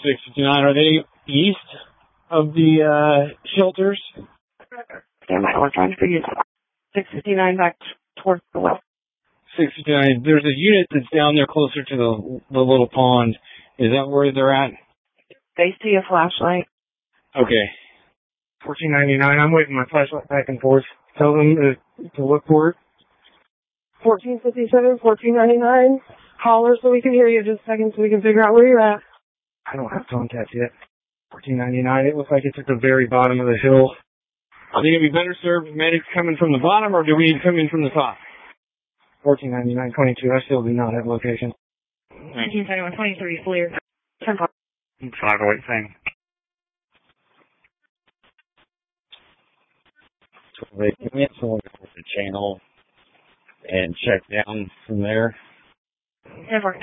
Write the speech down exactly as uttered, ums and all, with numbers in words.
six fifty-nine, are they east of the uh, shelters? Yeah, my we're trying to figure six fifty-nine back towards the west. six fifty-nine. There's a unit that's down there closer to the the little pond. Is that where they're at? They see a flashlight. Okay. fourteen ninety-nine. I'm waving my flashlight back and forth. Tell them to, to look for it. fourteen fifty-seven, fourteen ninety-nine. Holler so we can hear you just a second so we can figure out where you're at. I don't have contact yet. fourteen ninety-nine. It looks like it's at the very bottom of the hill. Are they going to be better served with medics coming from the bottom, or do we need to come in from the top? fourteen ninety-nine twenty-two. I still do not have location. nineteen seventy-one twenty-three, clear. ten five. five oh eight, same. They can get someone to the channel and check down from there. ten four.